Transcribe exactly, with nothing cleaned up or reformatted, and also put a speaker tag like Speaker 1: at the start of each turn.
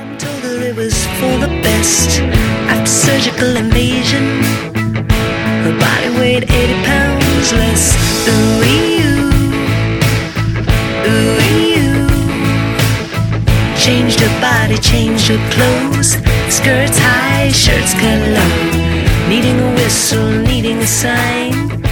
Speaker 1: Mom told her it was for the best. After surgical invasion, her body weighed eighty pounds less. Ooh-ee-oo, ooh-ee-oo. Changed her body, changed her clothes. Skirts high, shirts cut low. Needing a whistle, needing a sign.